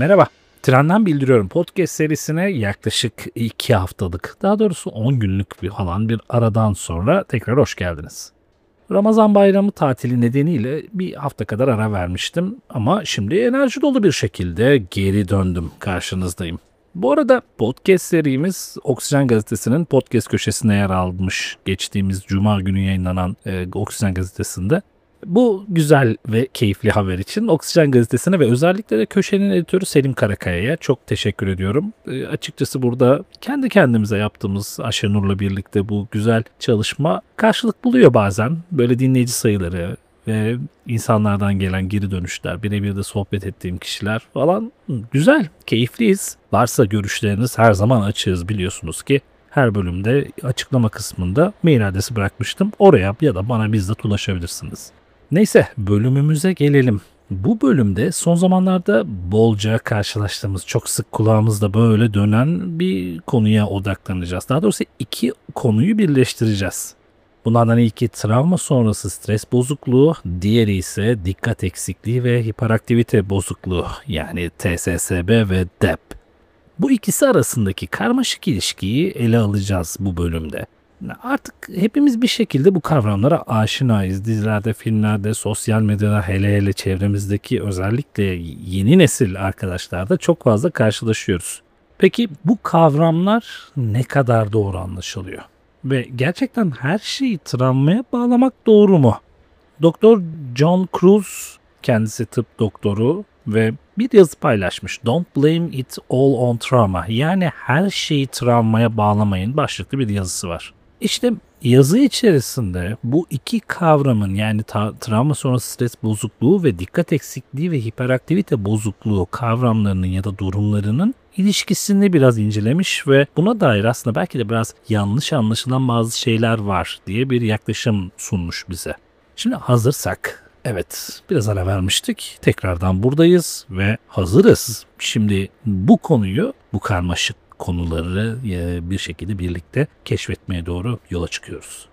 Merhaba, Trenden Bildiriyorum podcast serisine yaklaşık 2 haftalık, daha doğrusu 10 günlük bir aradan sonra tekrar hoş geldiniz. Ramazan bayramı tatili nedeniyle bir hafta kadar ara vermiştim ama şimdi enerji dolu bir şekilde geri döndüm, karşınızdayım. Bu arada podcast serimiz Oksijen Gazetesi'nin podcast köşesine yer almış, geçtiğimiz Cuma günü yayınlanan Oksijen Gazetesi'nde. Bu güzel ve keyifli haber için Oksijen Gazetesi'ne ve özellikle de köşenin editörü Selim Karakaya'ya çok teşekkür ediyorum. Açıkçası burada kendi kendimize yaptığımız Ayşenur'la birlikte bu güzel çalışma karşılık buluyor bazen. Böyle dinleyici sayıları ve insanlardan gelen geri dönüşler, birebir de sohbet ettiğim kişiler falan güzel, keyifliyiz. Varsa görüşleriniz her zaman açığız, biliyorsunuz ki. Her bölümde açıklama kısmında mail adresi bırakmıştım. Oraya ya da bana bizzat ulaşabilirsiniz. Neyse, bölümümüze gelelim. Bu bölümde son zamanlarda bolca karşılaştığımız, çok sık kulağımızda böyle dönen bir konuya odaklanacağız. Daha doğrusu 2 konuyu birleştireceğiz. Bunlardan ilki travma sonrası stres bozukluğu, diğeri ise dikkat eksikliği ve hiperaktivite bozukluğu, yani TSSB ve DEP. Bu ikisi arasındaki karmaşık ilişkiyi ele alacağız bu bölümde. Artık hepimiz bir şekilde bu kavramlara aşinayız. Dizilerde, filmlerde, sosyal medyada, hele çevremizdeki özellikle yeni nesil arkadaşlarda çok fazla karşılaşıyoruz. Peki bu kavramlar ne kadar doğru anlaşılıyor? Ve gerçekten her şeyi travmaya bağlamak doğru mu? Doktor John Kruse, kendisi tıp doktoru ve bir yazı paylaşmış. Don't blame it all on trauma. Yani her şeyi travmaya bağlamayın başlıklı bir yazısı var. İşte yazı içerisinde bu iki kavramın, yani travma sonrası stres bozukluğu ve dikkat eksikliği ve hiperaktivite bozukluğu kavramlarının ya da durumlarının ilişkisini biraz incelemiş ve buna dair aslında belki de biraz yanlış anlaşılan bazı şeyler var diye bir yaklaşım sunmuş bize. Şimdi hazırsak, evet, biraz ara vermiştik. Tekrardan buradayız ve hazırız. Şimdi bu konuyu, bu karmaşık konuları bir şekilde birlikte keşfetmeye doğru yola çıkıyoruz.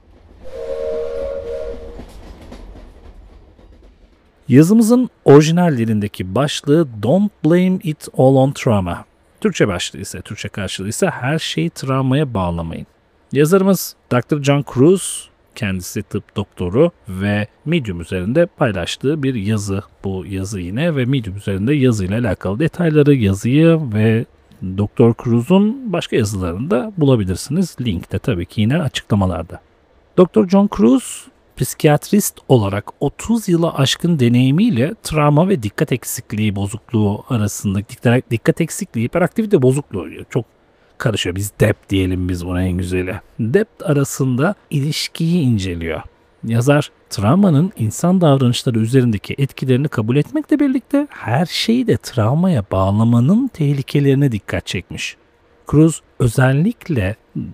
Yazımızın orijinal dilindeki başlığı Don't blame it all on trauma. Türkçe karşılığı ise her şeyi travmaya bağlamayın. Yazarımız Dr. John Kruse, kendisi tıp doktoru ve Medium üzerinde paylaştığı bir yazı. Bu yazı yine ve Medium üzerinde yazıyla alakalı detayları, yazıyı ve Dr. Kruse'un başka yazılarını da bulabilirsiniz. Link de tabii ki yine açıklamalarda. Dr. John Kruse, psikiyatrist olarak 30 yılı aşkın deneyimiyle travma ve dikkat eksikliği bozukluğu arasındaki dikkat eksikliği, hiperaktivite bozukluğu çok karışıyor. Biz DEP diyelim, biz buna en güzeli. DEP arasında ilişkiyi inceliyor. Yazar, travmanın insan davranışları üzerindeki etkilerini kabul etmekle birlikte her şeyi de travmaya bağlamanın tehlikelerine dikkat çekmiş. Kruse özellikle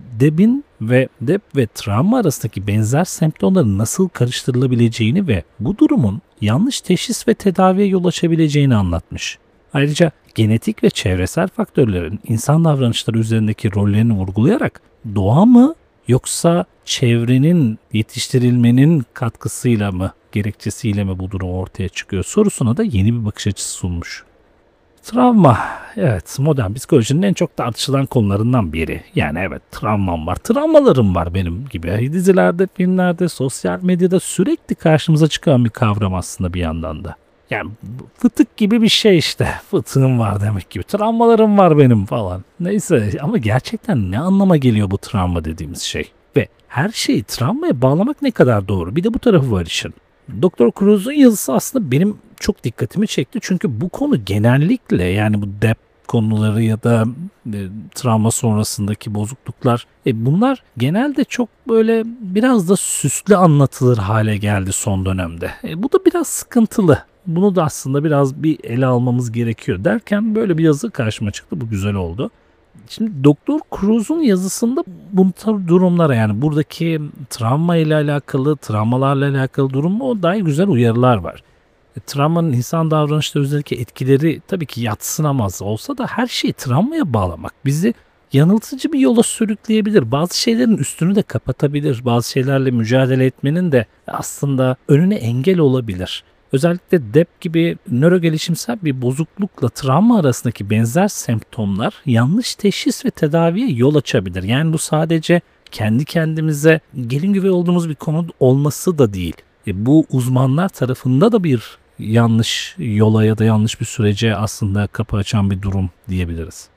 DEP ve travma arasındaki benzer semptomların nasıl karıştırılabileceğini ve bu durumun yanlış teşhis ve tedaviye yol açabileceğini anlatmış. Ayrıca genetik ve çevresel faktörlerin insan davranışları üzerindeki rollerini vurgulayarak doğa mı yoksa çevrenin, yetiştirilmenin katkısıyla mı, gerekçesiyle mi bu durum ortaya çıkıyor sorusuna da yeni bir bakış açısı sunmuş. Travma, evet, modern psikolojinin en çok tartışılan konularından biri. Yani evet, travmam var, travmalarım var benim gibi. Dizilerde, filmlerde, sosyal medyada sürekli karşımıza çıkan bir kavram aslında bir yandan da. Yani fıtık gibi bir şey işte. Fıtığım var demek gibi. Travmalarım var benim falan. Neyse, ama gerçekten ne anlama geliyor bu travma dediğimiz şey? Ve her şeyi travmaya bağlamak ne kadar doğru? Bir de bu tarafı var işin. Dr. Kruse'un yazısı aslında benim çok dikkatimi çekti. Çünkü bu konu genellikle, yani bu DEP konuları ya da travma sonrasındaki bozukluklar, bunlar genelde çok böyle biraz da süslü anlatılır hale geldi son dönemde. Bu da biraz sıkıntılı. Bunu da aslında biraz bir ele almamız gerekiyor derken böyle bir yazı karşıma çıktı. Bu güzel oldu. Şimdi Dr. Kruse'un yazısında bu durumlara, yani buradaki travma ile alakalı, travmalarla alakalı durumla dair güzel uyarılar var. Travmanın insan davranışları üzerindeki etkileri tabii ki yadsınamaz olsa da her şeyi travmaya bağlamak bizi yanıltıcı bir yola sürükleyebilir. Bazı şeylerin üstünü de kapatabilir. Bazı şeylerle mücadele etmenin de aslında önüne engel olabilir. Özellikle DEP gibi nörogelişimsel bir bozuklukla travma arasındaki benzer semptomlar yanlış teşhis ve tedaviye yol açabilir. Yani bu sadece kendi kendimize gelin güvey olduğumuz bir konu olması da değil. Bu uzmanlar tarafında da bir yanlış yola ya da yanlış bir sürece aslında kapı açan bir durum diyebiliriz.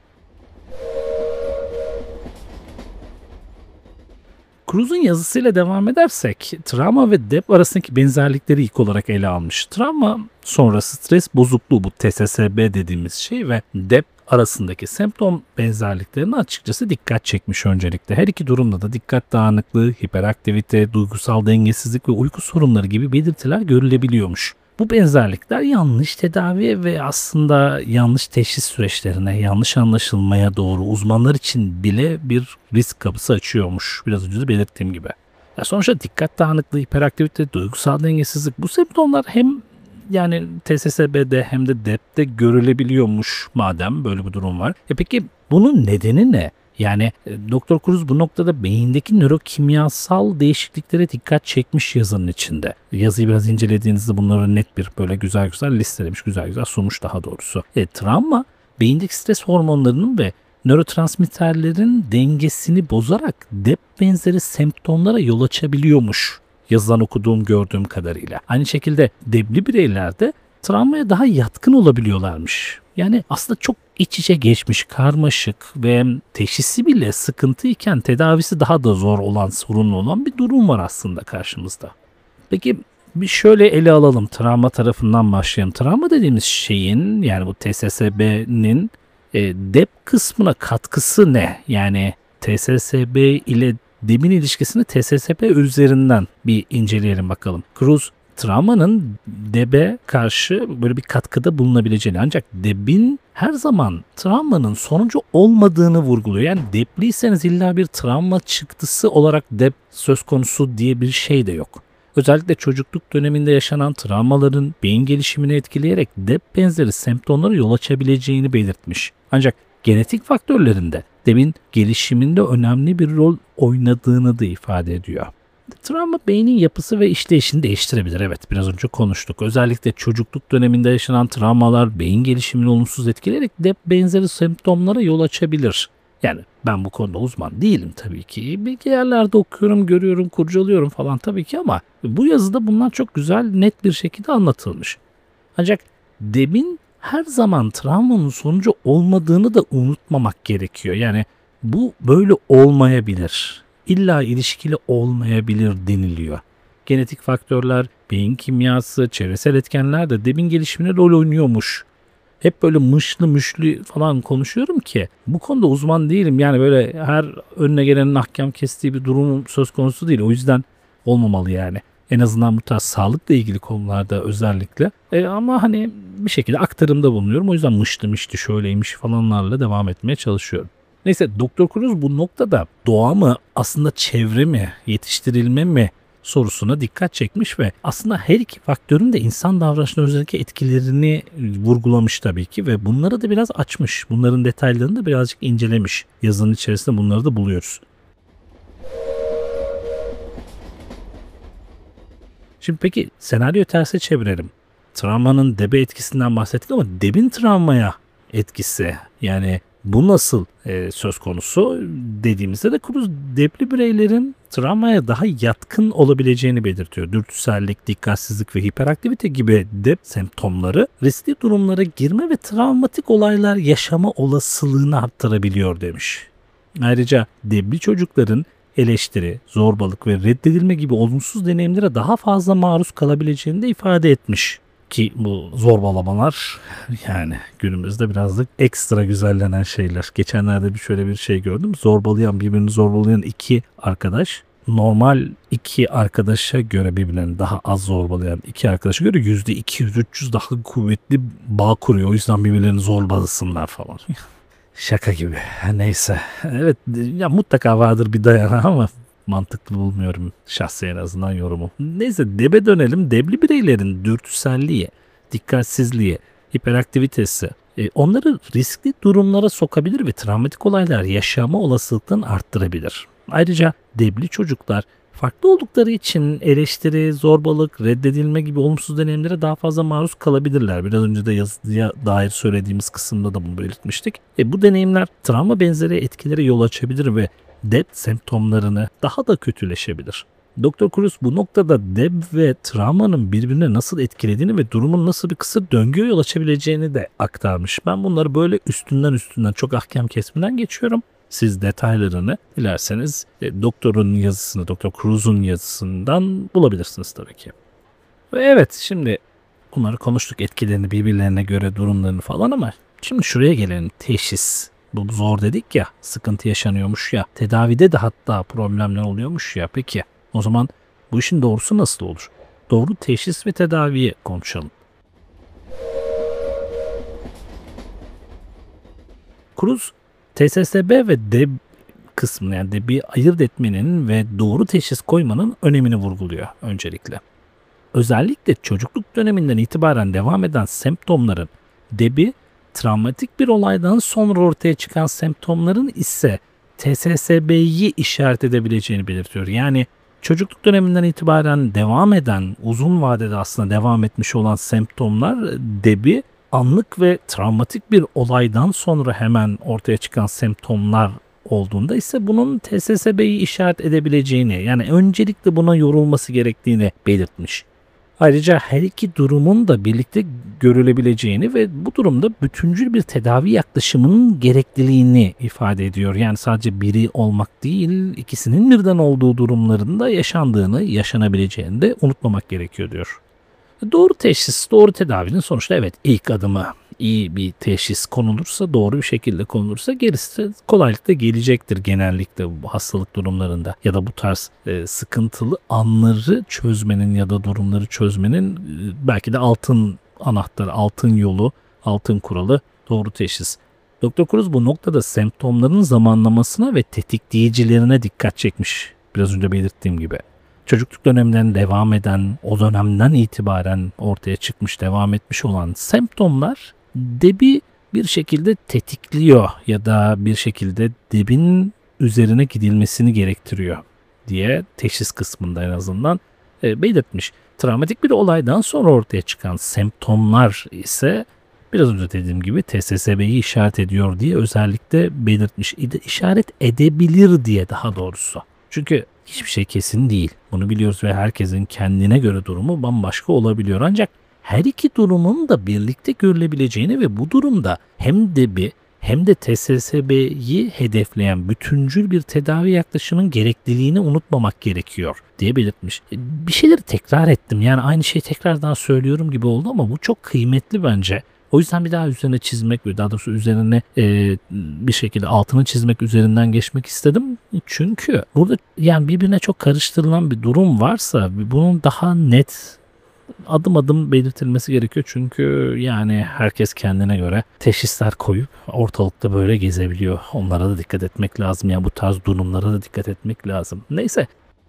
Cruz'un yazısıyla devam edersek, travma ve DEP arasındaki benzerlikleri ilk olarak ele almış. Travma sonrası stres bozukluğu, bu TSSB dediğimiz şey, ve DEP arasındaki semptom benzerliklerine açıkçası dikkat çekmiş öncelikle. Her iki durumda da dikkat dağınıklığı, hiperaktivite, duygusal dengesizlik ve uyku sorunları gibi belirtiler görülebiliyormuş. Bu benzerlikler yanlış tedavi ve aslında yanlış teşhis süreçlerine, yanlış anlaşılmaya doğru uzmanlar için bile bir risk kapısı açıyormuş. Biraz önce de belirttiğim gibi. Sonuçta dikkat dağınıklığı, hiperaktivite, duygusal dengesizlik, bu semptomlar hem yani TSSB'de hem de DEP'te görülebiliyormuş madem böyle bir durum var. Peki bunun nedeni ne? Yani Doktor Cruz bu noktada beyindeki nörokimyasal değişikliklere dikkat çekmiş yazının içinde. Yazıyı biraz incelediğinizde bunları net bir böyle güzel listelemiş, güzel sunmuş daha doğrusu. Travma beyindeki stres hormonlarının ve nörotransmitterlerin dengesini bozarak DEP benzeri semptomlara yol açabiliyormuş. Yazıdan okuduğum, gördüğüm kadarıyla. Aynı şekilde DEP'li bireylerde travmaya daha yatkın olabiliyorlarmış. Yani aslında çok iç içe geçmiş, karmaşık ve teşhisi bile sıkıntıyken tedavisi daha da zor olan, sorunlu olan bir durum var aslında karşımızda. Peki bir şöyle ele alalım, travma tarafından başlayalım. Travma dediğimiz şeyin, yani bu TSSB'nin DEP kısmına katkısı ne? Yani TSSB ile DEP'in ilişkisini TSSB üzerinden bir inceleyelim bakalım. Cruz travmanın DEP'e karşı böyle bir katkıda bulunabileceğini, ancak DEP'in her zaman travmanın sonucu olmadığını vurguluyor. Yani DEP'liyseniz illa bir travma çıktısı olarak DEP söz konusu diye bir şey de yok. Özellikle çocukluk döneminde yaşanan travmaların beyin gelişimini etkileyerek DEP benzeri semptomlara yol açabileceğini belirtmiş. Ancak genetik faktörlerinde DEP'in gelişiminde önemli bir rol oynadığını da ifade ediyor. Travma beynin yapısı ve işleyişini değiştirebilir. Evet, biraz önce konuştuk. Özellikle çocukluk döneminde yaşanan travmalar beyin gelişimini olumsuz etkileyerek DEP benzeri semptomlara yol açabilir. Yani ben bu konuda uzman değilim tabii ki. Bilgi yerlerde okuyorum, görüyorum, kurcalıyorum falan tabii ki, ama bu yazıda bunlar çok güzel, net bir şekilde anlatılmış. Ancak DEP'in her zaman travmanın sonucu olmadığını da unutmamak gerekiyor. Yani bu böyle olmayabilir. İlla ilişkili olmayabilir deniliyor. Genetik faktörler, beyin kimyası, çevresel etkenler de DEP'in gelişimine rol oynuyormuş. Hep böyle mışlı müşlü falan konuşuyorum ki bu konuda uzman değilim. Yani böyle her önüne gelenin ahkam kestiği bir durum söz konusu değil. O yüzden olmamalı yani. En azından bu tarz sağlıkla ilgili konularda özellikle. Ama hani bir şekilde aktarımda bulunuyorum. O yüzden mışlı şöyleymiş falanlarla devam etmeye çalışıyorum. Neyse, Doktor Cruz bu noktada doğa mı, aslında çevre mi, yetiştirilme mi sorusuna dikkat çekmiş ve aslında her iki faktörün de insan davranışına özellikle etkilerini vurgulamış tabii ki ve bunları da biraz açmış. Bunların detaylarını da birazcık incelemiş. Yazının içerisinde bunları da buluyoruz. Şimdi peki senaryoyu terse çevirelim. Travmanın DEP'e etkisinden bahsettik ama DEP'in travmaya etkisi, yani bu nasıl söz konusu dediğimizde de Cruz DEP'li bireylerin travmaya daha yatkın olabileceğini belirtiyor. Dürtüsellik, dikkatsizlik ve hiperaktivite gibi DEP semptomları riskli durumlara girme ve travmatik olaylar yaşama olasılığını arttırabiliyor demiş. Ayrıca DEP'li çocukların eleştiri, zorbalık ve reddedilme gibi olumsuz deneyimlere daha fazla maruz kalabileceğini de ifade etmiş. Ki bu zorbalamalar yani günümüzde birazcık ekstra güzellenen şeyler. Geçenlerde şöyle bir şey gördüm. Birbirini zorbalayan iki arkadaş normal iki arkadaşa göre birbirlerini daha az zorbalayan iki arkadaşa göre %200-300 daha kuvvetli bağ kuruyor. O yüzden birbirlerini zorbalasınlar falan. Şaka gibi. Neyse. Evet ya, mutlaka vardır bir dayanağı ama mantıklı bulmuyorum şahsi, en azından yorumu. Neyse, DEP'e dönelim. DEP'li bireylerin dürtüselliği, dikkatsizliği, hiperaktivitesi onları riskli durumlara sokabilir ve travmatik olaylar yaşama olasılıklarını arttırabilir. Ayrıca DEP'li çocuklar Farklı oldukları için eleştiri, zorbalık, reddedilme gibi olumsuz deneyimlere daha fazla maruz kalabilirler. Biraz önce de yazıya dair söylediğimiz kısımda da bunu belirtmiştik. Bu deneyimler travma benzeri etkilere yol açabilir ve DEB semptomlarını daha da kötüleşebilir. Dr. Kruse bu noktada DEB ve travmanın birbirine nasıl etkilediğini ve durumun nasıl bir kısır döngüye yol açabileceğini de aktarmış. Ben bunları böyle üstünden çok ahkam kesmeden geçiyorum. Siz detaylarını dilerseniz doktorun yazısını, Dr. Kruse'un yazısından bulabilirsiniz tabii ki. Ve evet, şimdi bunları konuştuk, etkilerini birbirlerine göre, durumlarını falan, ama şimdi şuraya gelelim. Teşhis. Bu zor dedik ya, sıkıntı yaşanıyormuş ya, tedavide de hatta problemler oluyormuş ya. Peki o zaman bu işin doğrusu nasıl olur? Doğru teşhis ve tedaviyi konuşalım. Kruse, TSSB ve DEB kısmını, yani DEB'i ayırt etmenin ve doğru teşhis koymanın önemini vurguluyor öncelikle. Özellikle çocukluk döneminden itibaren devam eden semptomların, DEB'i travmatik bir olaydan sonra ortaya çıkan semptomların ise TSSB'yi işaret edebileceğini belirtiyor. Yani çocukluk döneminden itibaren devam eden, uzun vadede aslında devam etmiş olan semptomlar DEB'i, anlık ve travmatik bir olaydan sonra hemen ortaya çıkan semptomlar olduğunda ise bunun TSSB'yi işaret edebileceğini, yani öncelikle buna yorulması gerektiğini belirtmiş. Ayrıca her iki durumun da birlikte görülebileceğini ve bu durumda bütüncül bir tedavi yaklaşımının gerekliliğini ifade ediyor. Yani sadece biri olmak değil, ikisinin birden olduğu durumlarında yaşanabileceğini de unutmamak gerekiyor diyor. Doğru teşhis, doğru tedavinin sonuçta evet ilk adımı. İyi bir teşhis konulursa, doğru bir şekilde konulursa gerisi kolaylıkla gelecektir genellikle bu hastalık durumlarında. Ya da bu tarz sıkıntılı anları çözmenin ya da durumları çözmenin belki de altın anahtarı, altın yolu, altın kuralı doğru teşhis. Dr. Kruse bu noktada semptomların zamanlamasına ve tetikleyicilerine dikkat çekmiş. Biraz önce belirttiğim gibi. Çocukluk döneminden devam eden, o dönemden itibaren ortaya çıkmış, devam etmiş olan semptomlar DEB'i bir şekilde tetikliyor ya da bir şekilde DEB'in üzerine gidilmesini gerektiriyor diye teşhis kısmında en azından belirtmiş. Travmatik bir olaydan sonra ortaya çıkan semptomlar ise biraz önce dediğim gibi TSSB'yi işaret ediyor diye özellikle belirtmiş. İşaret edebilir diye, daha doğrusu. Çünkü hiçbir şey kesin değil. Bunu biliyoruz ve herkesin kendine göre durumu bambaşka olabiliyor. Ancak her iki durumun da birlikte görülebileceğini ve bu durumda hem DEB'i hem de TSSB'yi hedefleyen bütüncül bir tedavi yaklaşımının gerekliliğini unutmamak gerekiyor diye belirtmiş. Bir şeyleri tekrar ettim. Yani aynı şeyi tekrardan söylüyorum gibi oldu ama bu çok kıymetli bence. O yüzden bir daha üzerine çizmek ve daha doğrusu üzerine bir şekilde altını çizmek üzerinden geçmek istedim. Çünkü burada yani birbirine çok karıştırılan bir durum varsa bunun daha net adım adım belirtilmesi gerekiyor. Çünkü yani herkes kendine göre teşhisler koyup ortalıkta böyle gezebiliyor. Onlara da dikkat etmek lazım. Yani bu tarz durumlara da dikkat etmek lazım. Neyse.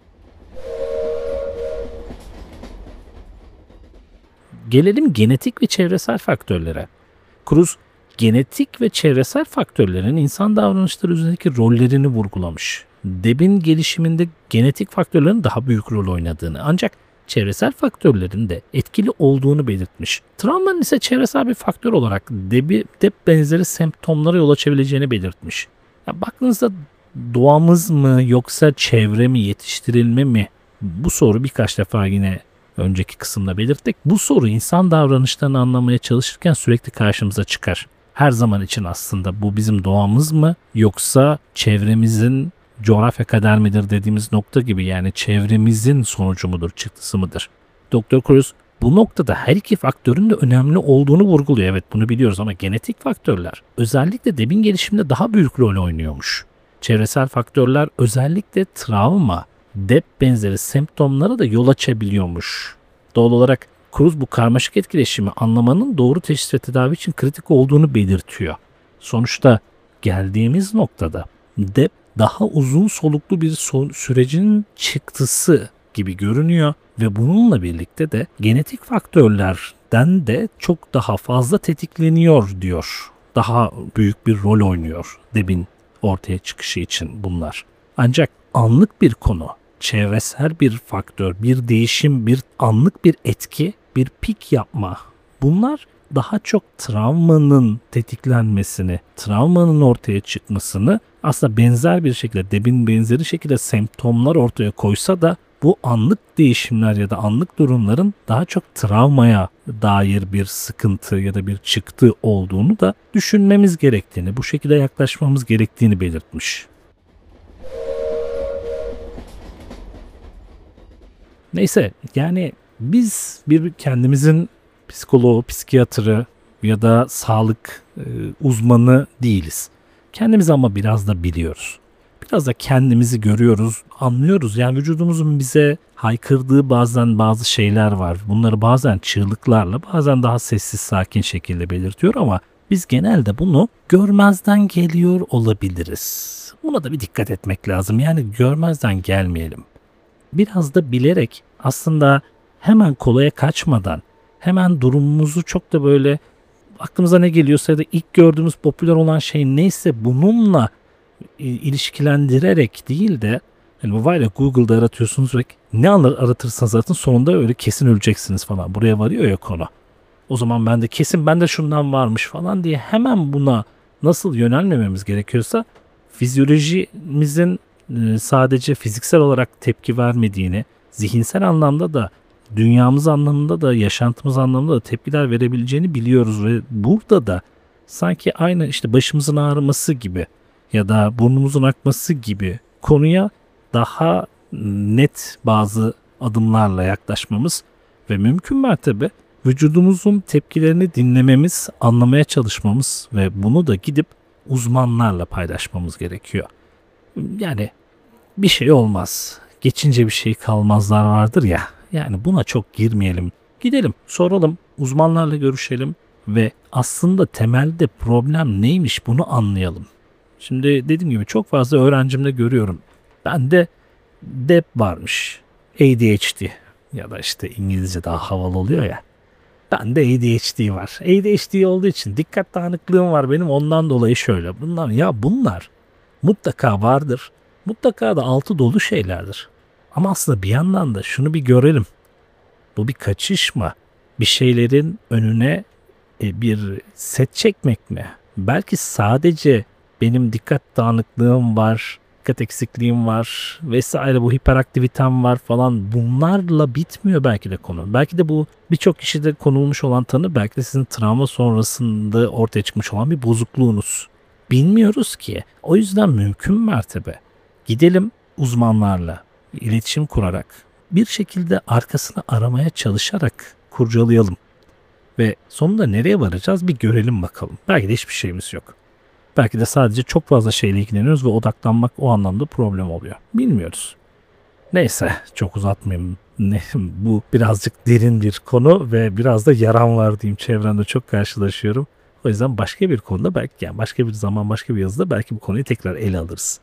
Gelelim genetik ve çevresel faktörlere. Kruse, genetik ve çevresel faktörlerin insan davranışları üzerindeki rollerini vurgulamış. DEB'in gelişiminde genetik faktörlerin daha büyük rol oynadığını, ancak çevresel faktörlerin de etkili olduğunu belirtmiş. Travmanın ise çevresel bir faktör olarak DEB benzeri semptomlara yol açabileceğini belirtmiş. Ya baktığınızda doğamız mı yoksa çevre mi, yetiştirilme mi? Bu soru birkaç defa yine önceki kısımda belirttik. Bu soru insan davranışlarını anlamaya çalışırken sürekli karşımıza çıkar. Her zaman için aslında bu bizim doğamız mı yoksa çevremizin coğrafya kader midir dediğimiz nokta gibi, yani çevremizin sonucu mudur, çıktısı mıdır? Dr. Kruse bu noktada her iki faktörün de önemli olduğunu vurguluyor. Evet, bunu biliyoruz ama genetik faktörler özellikle DEB'in gelişiminde daha büyük rol oynuyormuş. Çevresel faktörler özellikle travma, DEB benzeri semptomlara da yol açabiliyormuş. Doğal olarak Kruse bu karmaşık etkileşimi anlamanın doğru teşhis ve tedavi için kritik olduğunu belirtiyor. Sonuçta geldiğimiz noktada DEB daha uzun soluklu bir sürecin çıktısı gibi görünüyor ve bununla birlikte de genetik faktörlerden de çok daha fazla tetikleniyor diyor. Daha büyük bir rol oynuyor DEB'in ortaya çıkışı için bunlar. Ancak anlık bir konu çevresel bir faktör, bir değişim, bir anlık bir etki, bir pik yapma. Bunlar daha çok travmanın tetiklenmesini, travmanın ortaya çıkmasını aslında benzer bir şekilde, demin benzeri şekilde semptomlar ortaya koysa da bu anlık değişimler ya da anlık durumların daha çok travmaya dair bir sıkıntı ya da bir çıktı olduğunu da düşünmemiz gerektiğini, bu şekilde yaklaşmamız gerektiğini belirtmiş. Neyse, yani biz kendimizin psikoloğu, psikiyatrı ya da sağlık uzmanı değiliz. Kendimizi ama biraz da biliyoruz. Biraz da kendimizi görüyoruz, anlıyoruz. Yani vücudumuzun bize haykırdığı bazen bazı şeyler var. Bunları bazen çığlıklarla, bazen daha sessiz, sakin şekilde belirtiyor ama biz genelde bunu görmezden geliyor olabiliriz. Buna da bir dikkat etmek lazım. Yani görmezden gelmeyelim. Biraz da bilerek aslında hemen kolaya kaçmadan, hemen durumumuzu çok da böyle aklımıza ne geliyorsa ya da ilk gördüğümüz popüler olan şey neyse bununla ilişkilendirerek değil de hani bu var ya, Google'da aratıyorsunuz ve ne aratırsanız zaten sonunda öyle kesin öleceksiniz falan. Buraya varıyor ya konu. O zaman ben de kesin bende şundan varmış falan diye hemen buna nasıl yönelmememiz gerekiyorsa fizyolojimizin sadece fiziksel olarak tepki vermediğini, zihinsel anlamda da, dünyamız anlamında da, yaşantımız anlamında da tepkiler verebileceğini biliyoruz ve burada da sanki aynı işte başımızın ağrıması gibi ya da burnumuzun akması gibi konuya daha net bazı adımlarla yaklaşmamız ve mümkün mertebe vücudumuzun tepkilerini dinlememiz, anlamaya çalışmamız ve bunu da gidip uzmanlarla paylaşmamız gerekiyor. Yani bir şey olmaz, geçince bir şey kalmazlar vardır ya, yani buna çok girmeyelim. Gidelim, soralım, uzmanlarla görüşelim ve aslında temelde problem neymiş bunu anlayalım. Şimdi dediğim gibi çok fazla öğrencimde görüyorum. Bende DEP varmış, ADHD ya da işte İngilizce daha havalı oluyor ya. Bende ADHD var. ADHD olduğu için dikkat dağınıklığım var benim, ondan dolayı şöyle. Bunlar mutlaka vardır. Mutlaka da altı dolu şeylerdir. Ama aslında bir yandan da şunu bir görelim. Bu bir kaçış mı? Bir şeylerin önüne bir set çekmek mi? Belki sadece benim dikkat dağınıklığım var, dikkat eksikliğim var vesaire, bu hiperaktivitem var falan, bunlarla bitmiyor belki de konu. Belki de bu birçok kişide konulmuş olan tanı belki de sizin travma sonrasında ortaya çıkmış olan bir bozukluğunuz. Bilmiyoruz ki. O yüzden mümkün mertebe gidelim uzmanlarla iletişim kurarak bir şekilde arkasını aramaya çalışarak kurcalayalım. Ve sonunda nereye varacağız bir görelim bakalım. Belki de hiçbir şeyimiz yok. Belki de sadece çok fazla şeyle ilgileniyoruz ve odaklanmak o anlamda problem oluyor. Bilmiyoruz. Neyse, çok uzatmayayım. Bu birazcık derin bir konu ve biraz da yaram var diyeyim. Çevremde çok karşılaşıyorum. O yüzden başka bir konuda belki, yani başka bir zaman, başka bir yazıda belki bu konuyu tekrar ele alırız.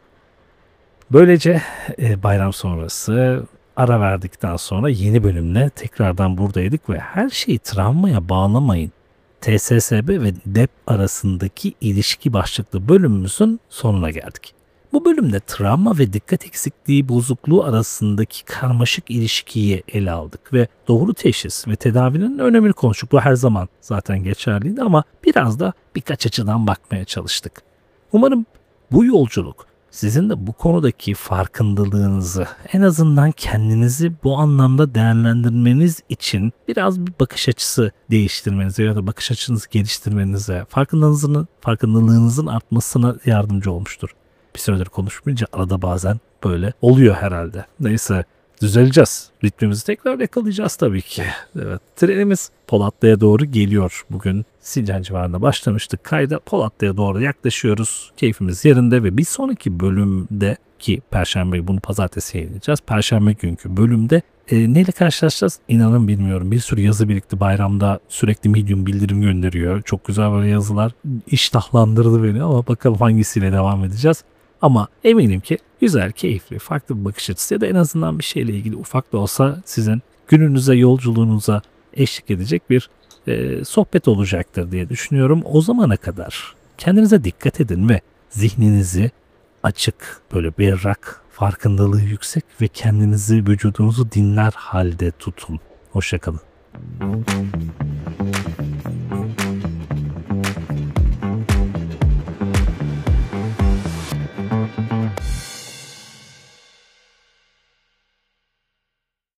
Böylece bayram sonrası ara verdikten sonra yeni bölümle tekrardan buradaydık ve her şeyi travmaya bağlamayın. TSSB ve DEP arasındaki ilişki başlıklı bölümümüzün sonuna geldik. Bu bölümde travma ve dikkat eksikliği bozukluğu arasındaki karmaşık ilişkiyi ele aldık ve doğru teşhis ve tedavinin önemini konuştuk. Bu her zaman zaten geçerliydi ama biraz da birkaç açıdan bakmaya çalıştık. Umarım bu yolculuk sizin de bu konudaki farkındalığınızı, en azından kendinizi bu anlamda değerlendirmeniz için biraz bir bakış açısı değiştirmenize ya da bakış açınızı geliştirmenize, farkındalığınızın artmasına yardımcı olmuştur. Bir süredir konuşmayınca arada bazen böyle oluyor herhalde. Neyse, düzeleceğiz. Ritmimizi tekrar yakalayacağız tabii ki. Evet, trenimiz Polatlı'ya doğru geliyor. Bugün Sincan civarında başlamıştık kayda. Polatlı'ya doğru yaklaşıyoruz. Keyfimiz yerinde ve bir sonraki bölümde, ki Perşembe, bunu Pazartesi yayınlayacağız. Perşembe günkü bölümde neyle karşılaşacağız? İnanın bilmiyorum. Bir sürü yazı birikti bayramda. Sürekli Medium bildirim gönderiyor. Çok güzel böyle yazılar. İştahlandırdı beni ama bakalım hangisiyle devam edeceğiz. Ama eminim ki güzel, keyifli, farklı bir bakış açısı ya da en azından bir şeyle ilgili ufak da olsa sizin gününüze, yolculuğunuza eşlik edecek bir sohbet olacaktır diye düşünüyorum. O zamana kadar kendinize dikkat edin ve zihninizi açık, böyle berrak, farkındalığı yüksek ve kendinizi, vücudunuzu dinler halde tutun. Hoşça kalın.